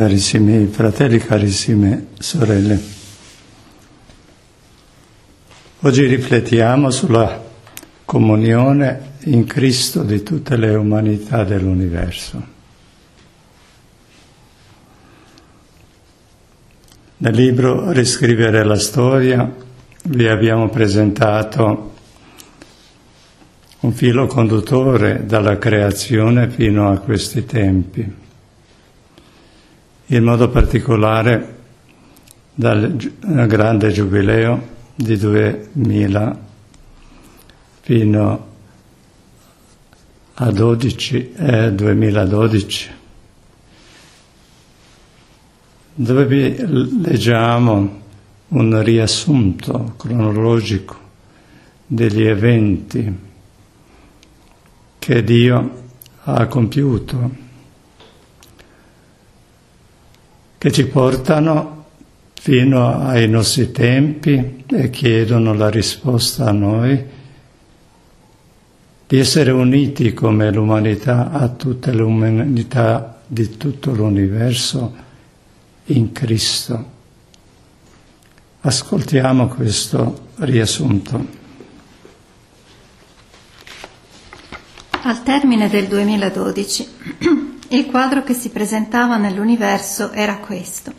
carissimi fratelli, carissime sorelle. Oggi riflettiamo sulla comunione in Cristo di tutte le umanità dell'universo. Nel libro Riscrivere la storia vi abbiamo presentato un filo conduttore dalla creazione fino a questi tempi, in modo particolare dal grande giubileo di 2000 fino a 2012, dove vi leggiamo un riassunto cronologico degli eventi che Dio ha compiuto, che ci portano fino ai nostri tempi e chiedono la risposta a noi di essere uniti come l'umanità a tutte le umanità di tutto l'universo in Cristo. Ascoltiamo questo riassunto. Al termine del 2012, il quadro che si presentava nell'universo era questo.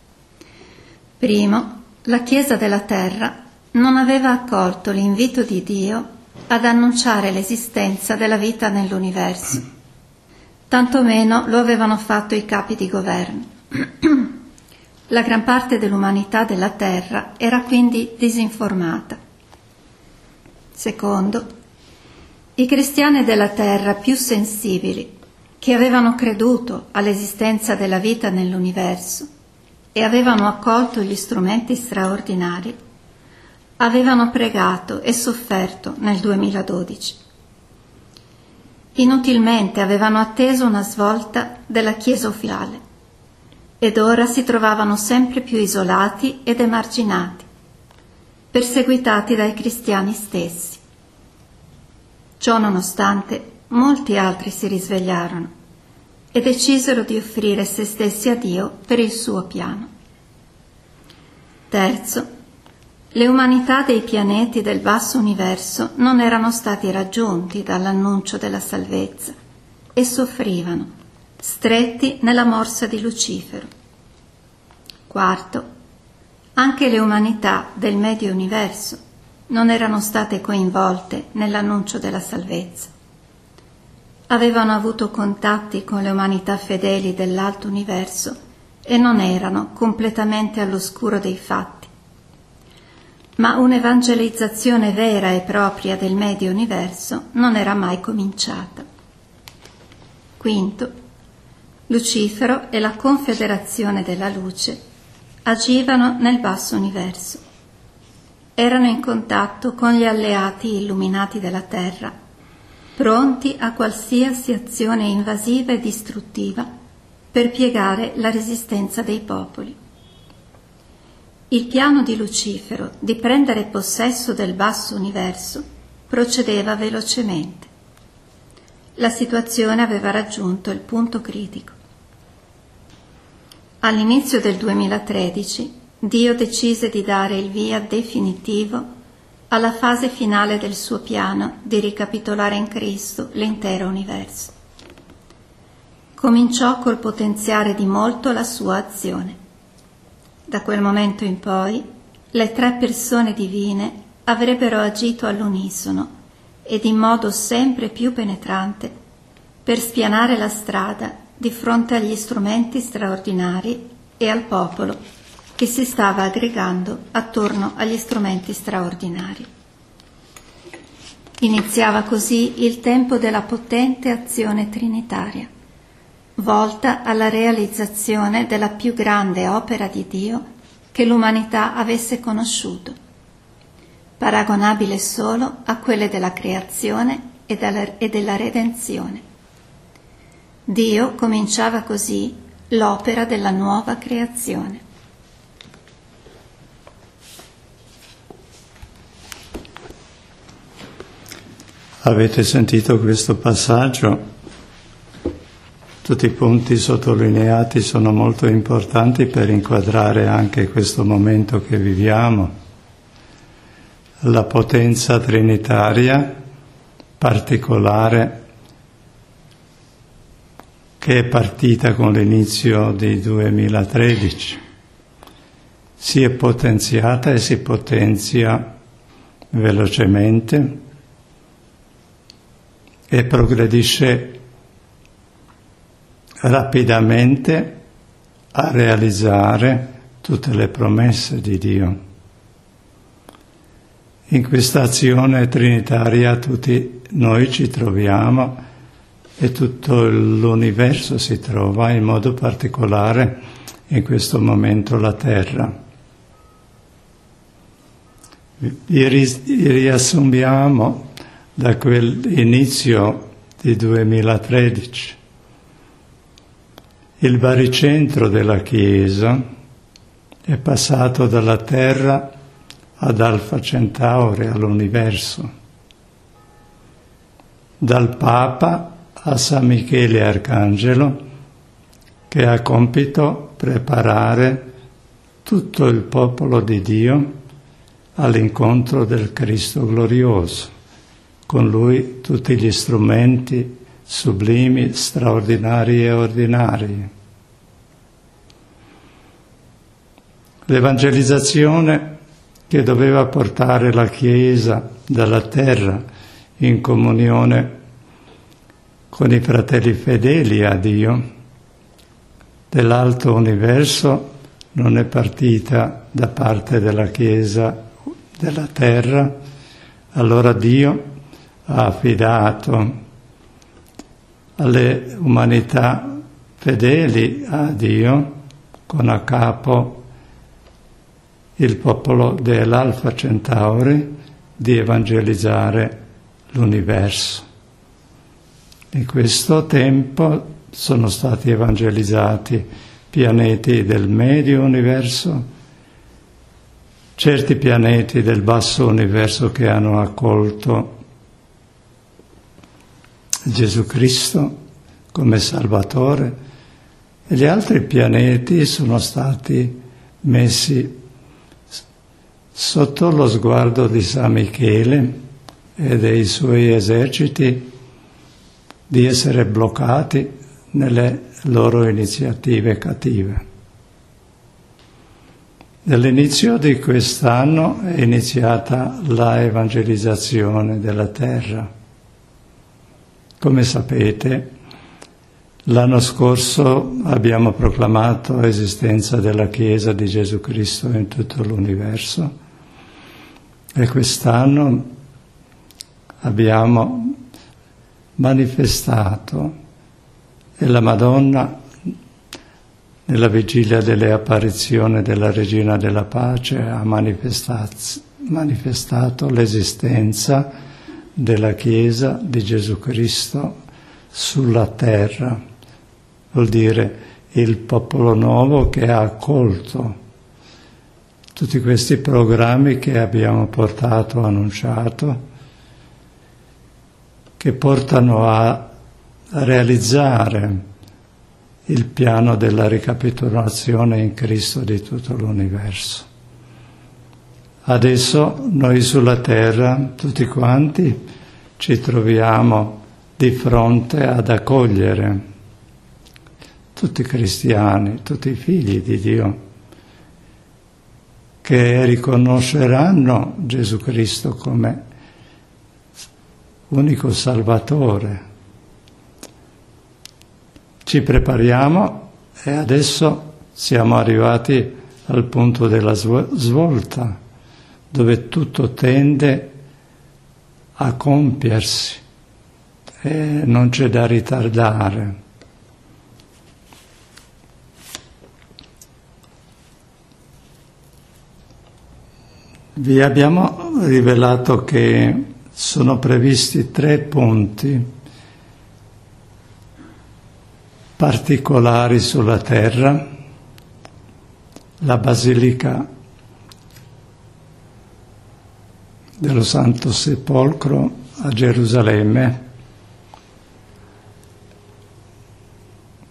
Primo, la Chiesa della Terra non aveva accolto l'invito di Dio ad annunciare l'esistenza della vita nell'universo. Tantomeno lo avevano fatto i capi di governo. La gran parte dell'umanità della Terra era quindi disinformata. Secondo, i cristiani della Terra più sensibili, che avevano creduto all'esistenza della vita nell'universo e avevano accolto gli strumenti straordinari, avevano pregato e sofferto nel 2012. Inutilmente avevano atteso una svolta della Chiesa ufficiale ed ora si trovavano sempre più isolati ed emarginati, perseguitati dai cristiani stessi. Ciò nonostante, molti altri si risvegliarono e decisero di offrire se stessi a Dio per il suo piano. Terzo, le umanità dei pianeti del basso universo non erano stati raggiunti dall'annuncio della salvezza e soffrivano, stretti nella morsa di Lucifero. Quarto, anche le umanità del medio universo non erano state coinvolte nell'annuncio della salvezza. Avevano avuto contatti con le umanità fedeli dell'alto universo e non erano completamente all'oscuro dei fatti. Ma un'evangelizzazione vera e propria del medio universo non era mai cominciata. Quinto, Lucifero e la Confederazione della Luce agivano nel basso universo. Erano in contatto con gli alleati illuminati della Terra, pronti a qualsiasi azione invasiva e distruttiva per piegare la resistenza dei popoli. Il piano di Lucifero di prendere possesso del basso universo procedeva velocemente. La situazione aveva raggiunto il punto critico. All'inizio del 2013 Dio decise di dare il via definitivo alla fase finale del suo piano di ricapitolare in Cristo l'intero universo. Cominciò col potenziare di molto la sua azione. Da quel momento in poi, le tre persone divine avrebbero agito all'unisono ed in modo sempre più penetrante per spianare la strada di fronte agli strumenti straordinari e al popolo che si stava aggregando attorno agli strumenti straordinari. Iniziava così il tempo della potente azione trinitaria, volta alla realizzazione della più grande opera di Dio che l'umanità avesse conosciuto, paragonabile solo a quelle della creazione e della redenzione. Dio cominciava così l'opera della nuova creazione. Avete sentito questo passaggio Tutti i punti sottolineati sono molto importanti per inquadrare anche questo momento che viviamo. La potenza trinitaria particolare che è partita con l'inizio del 2013 si è potenziata e si potenzia velocemente e progredisce rapidamente a realizzare tutte le promesse di Dio. In questa azione trinitaria tutti noi ci troviamo e tutto l'universo si trova, in modo particolare in questo momento la Terra. Riassumiamo da quell'inizio di 2013. Il baricentro della Chiesa è passato dalla Terra ad Alfa Centauri, all'universo, dal Papa a San Michele Arcangelo, che ha compito preparare tutto il popolo di Dio all'incontro del Cristo glorioso, con Lui tutti gli strumenti sublimi, straordinari e ordinari. L'evangelizzazione che doveva portare la Chiesa dalla terra in comunione con i fratelli fedeli a Dio dell'alto universo non è partita da parte della Chiesa della terra. Allora Dio ha affidato alle umanità fedeli a Dio, con a capo il popolo dell'Alfa Centauri, di evangelizzare l'universo. In questo tempo sono stati evangelizzati pianeti del medio universo, certi pianeti del basso universo che hanno accolto Gesù Cristo come Salvatore, e gli altri pianeti sono stati messi sotto lo sguardo di San Michele e dei suoi eserciti di essere bloccati nelle loro iniziative cattive. Nell'inizio di quest'anno è iniziata la evangelizzazione della terra. Come sapete, l'anno scorso abbiamo proclamato l'esistenza della Chiesa di Gesù Cristo in tutto l'universo e quest'anno abbiamo manifestato e la Madonna, nella vigilia delle apparizioni della Regina della Pace, ha manifestato l'esistenza della Chiesa di Gesù Cristo sulla terra. Vuol dire il popolo nuovo che ha accolto tutti questi programmi che abbiamo portato, annunciato, che portano a realizzare il piano della ricapitolazione in Cristo di tutto l'universo. Adesso noi sulla terra, tutti quanti, ci troviamo di fronte ad accogliere tutti i cristiani, tutti i figli di Dio, che riconosceranno Gesù Cristo come unico Salvatore. Ci prepariamo e adesso siamo arrivati al punto della svolta, dove tutto tende a compiersi e non c'è da ritardare. Vi abbiamo rivelato che sono previsti 3 punti particolari sulla terra: la Basilica dello Santo Sepolcro a Gerusalemme,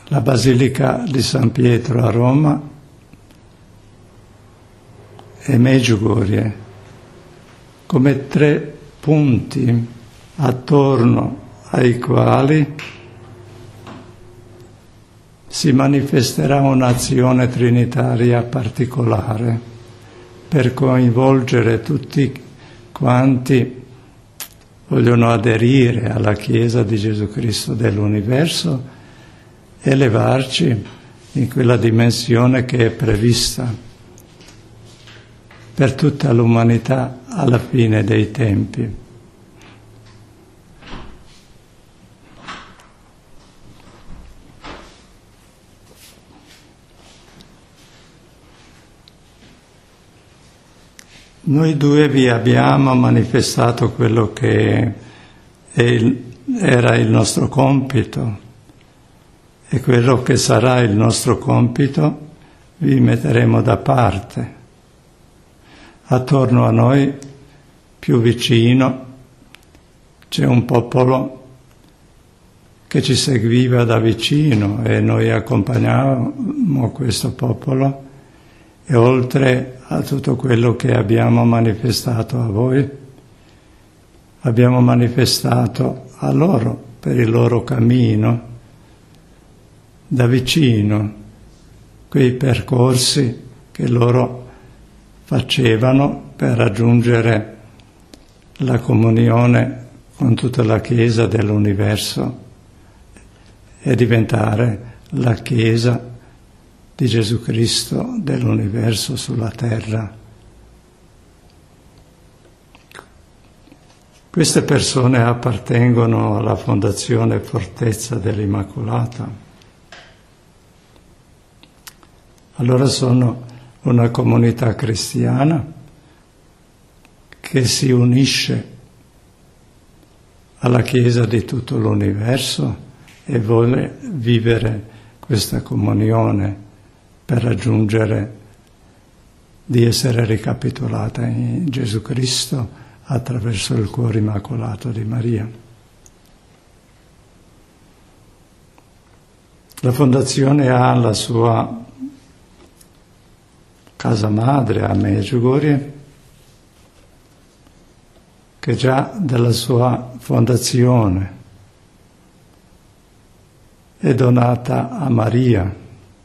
la Basilica di San Pietro a Roma e Medjugorje come 3 punti attorno ai quali si manifesterà un'azione trinitaria particolare per coinvolgere tutti quanti vogliono aderire alla Chiesa di Gesù Cristo dell'universo e elevarci in quella dimensione che è prevista per tutta l'umanità alla fine dei tempi. Noi due vi abbiamo manifestato quello che era il nostro compito, e quello che sarà il nostro compito vi metteremo da parte. Attorno a noi, più vicino, c'è un popolo che ci seguiva da vicino e noi accompagnavamo questo popolo, e oltre a tutto quello che abbiamo manifestato a voi, abbiamo manifestato a loro per il loro cammino da vicino, quei percorsi che loro facevano per raggiungere la comunione con tutta la Chiesa dell'universo e diventare la Chiesa di Gesù Cristo dell'universo sulla terra. Queste persone appartengono alla Fondazione Fortezza dell'Immacolata. Allora sono una comunità cristiana che si unisce alla Chiesa di tutto l'universo e vuole vivere questa comunione per raggiungere di essere ricapitolata in Gesù Cristo attraverso il cuore immacolato di Maria. La Fondazione ha la sua casa madre a Medjugorje, che già dalla sua fondazione è donata a Maria,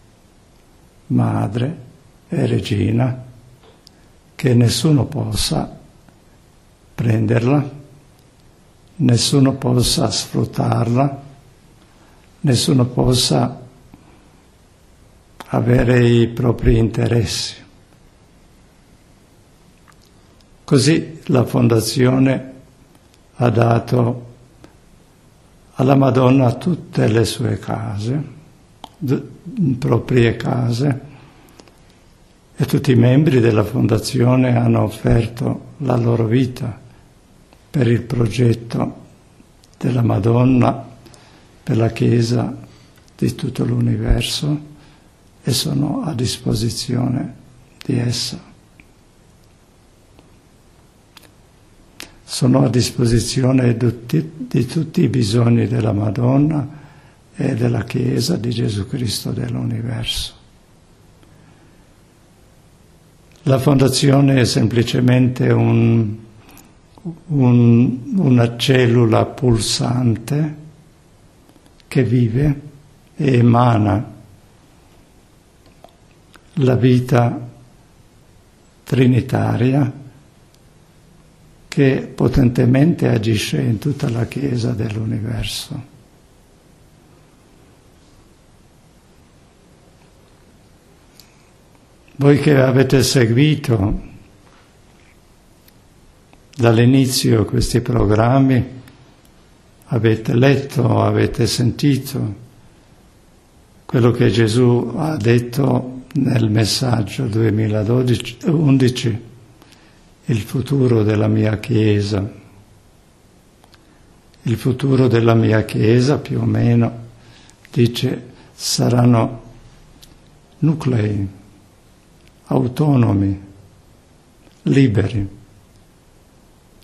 madre e regina, che nessuno possa prenderla, nessuno possa sfruttarla, nessuno possa avere i propri interessi. Così la Fondazione ha dato alla Madonna tutte le sue case, proprie case, e tutti i membri della Fondazione hanno offerto la loro vita per il progetto della Madonna, per la Chiesa di tutto l'universo, e sono a disposizione di essa. Sono a disposizione di tutti i bisogni della Madonna e della Chiesa di Gesù Cristo dell'universo. La Fondazione è semplicemente una cellula pulsante che vive e emana la vita trinitaria che potentemente agisce in tutta la Chiesa dell'universo. Voi che avete seguito dall'inizio questi programmi, avete letto, avete sentito quello che Gesù ha detto nel messaggio 2011, il futuro della mia Chiesa. Il futuro della mia Chiesa, più o meno, dice, saranno nuclei autonomi, liberi,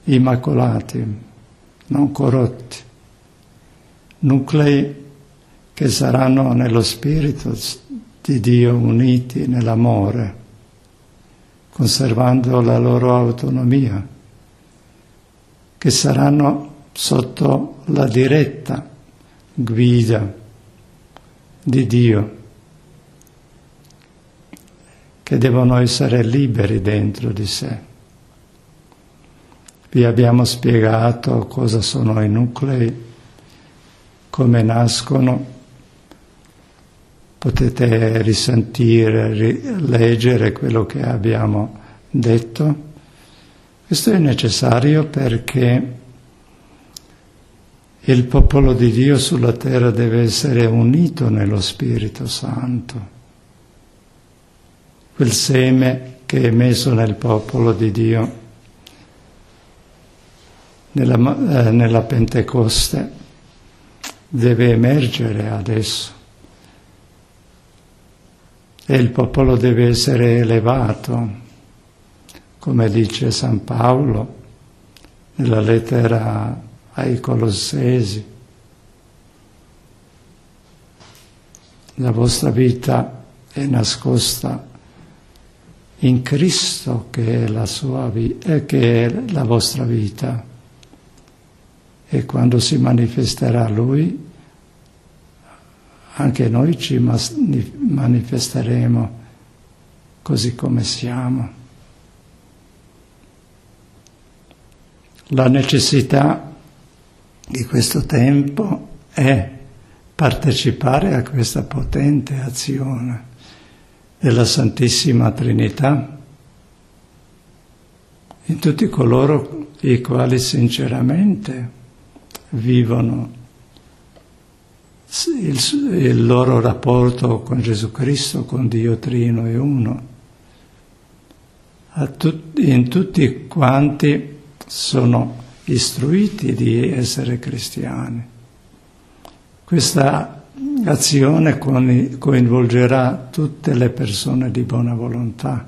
immacolati, non corrotti, nuclei che saranno nello Spirito di Dio uniti nell'amore, conservando la loro autonomia, che saranno sotto la diretta guida di Dio, che devono essere liberi dentro di sé. Vi abbiamo spiegato cosa sono i nuclei, come nascono. Potete risentire, leggere quello che abbiamo detto. Questo è necessario perché il popolo di Dio sulla terra deve essere unito nello Spirito Santo. Quel seme che è messo nel popolo di Dio nella Pentecoste deve emergere adesso e il popolo deve essere elevato, come dice San Paolo nella lettera ai Colossesi. La vostra vita è nascosta in Cristo, che è che è la vostra vita, e quando si manifesterà Lui anche noi ci manifesteremo così come siamo. La necessità di questo tempo è partecipare a questa potente azione della Santissima Trinità in tutti coloro i quali sinceramente vivono il loro rapporto con Gesù Cristo, con Dio Trino e Uno, in tutti quanti sono istruiti di essere cristiani. Questa azione coinvolgerà tutte le persone di buona volontà.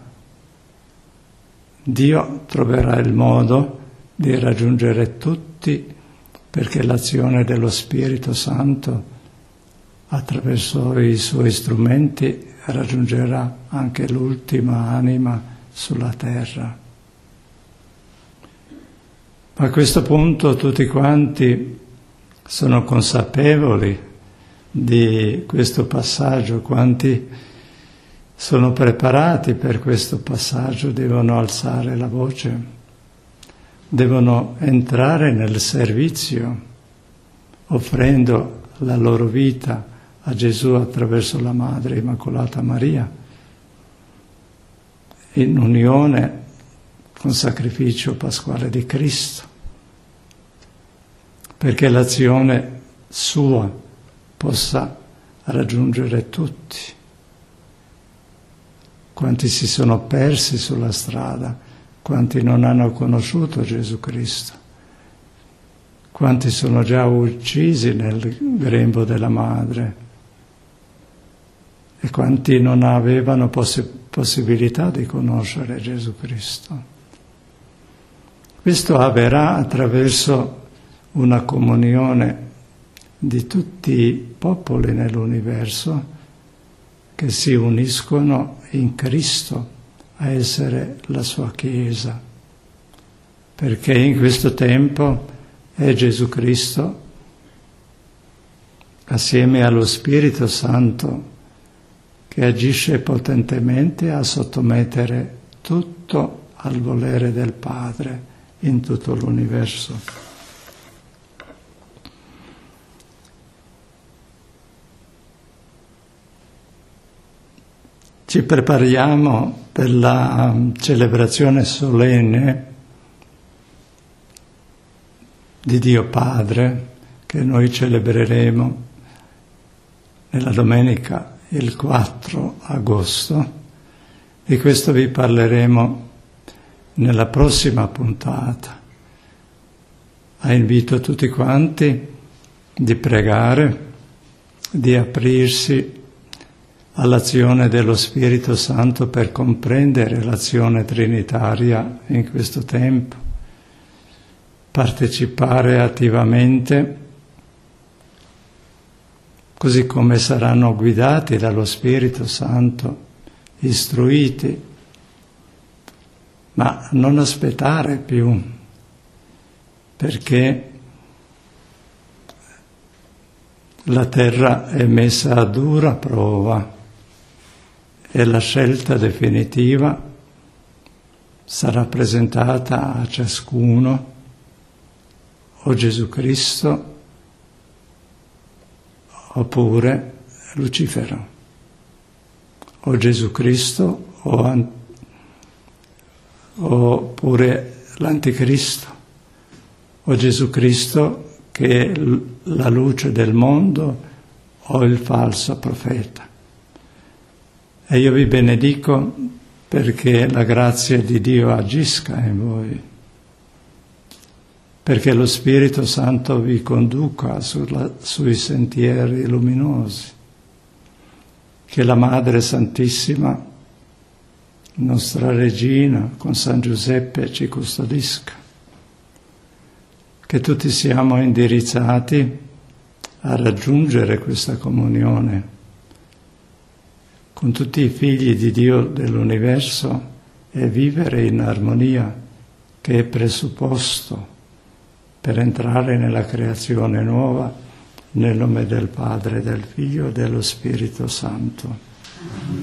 Dio troverà il modo di raggiungere tutti, perché l'azione dello Spirito Santo attraverso i suoi strumenti raggiungerà anche l'ultima anima sulla terra. Ma a questo punto tutti quanti sono consapevoli di questo passaggio, quanti sono preparati per questo passaggio, devono alzare la voce, devono entrare nel servizio, offrendo la loro vita a Gesù attraverso la Madre Immacolata Maria, in unione con sacrificio pasquale di Cristo, perché l'azione sua possa raggiungere tutti. Quanti si sono persi sulla strada, quanti non hanno conosciuto Gesù Cristo, quanti sono già uccisi nel grembo della Madre e quanti non avevano possibilità di conoscere Gesù Cristo. Questo avverrà attraverso una comunione di tutti i popoli nell'universo che si uniscono in Cristo a essere la sua Chiesa, perché in questo tempo è Gesù Cristo, assieme allo Spirito Santo, che agisce potentemente a sottomettere tutto al volere del Padre in tutto l'universo. Ci prepariamo per la celebrazione solenne di Dio Padre, che noi celebreremo nella domenica il 4 agosto. Di questo vi parleremo nella prossima puntata. Invito tutti quanti di pregare, di aprirsi all'azione dello Spirito Santo per comprendere l'azione trinitaria in questo tempo, partecipare attivamente così come saranno guidati dallo Spirito Santo, istruiti, ma non aspettare più, perché la terra è messa a dura prova e la scelta definitiva sarà presentata a ciascuno, o Gesù Cristo oppure Lucifero, o Gesù Cristo oppure l'Anticristo, o Gesù Cristo che è la luce del mondo o il falso profeta. E io vi benedico perché la grazia di Dio agisca in voi, perché lo Spirito Santo vi conduca sui sentieri luminosi, che la Madre Santissima, nostra Regina, con San Giuseppe ci custodisca, che tutti siamo indirizzati a raggiungere questa comunione con tutti i figli di Dio dell'universo e vivere in armonia, che è presupposto per entrare nella creazione nuova, nel nome del Padre, del Figlio e dello Spirito Santo.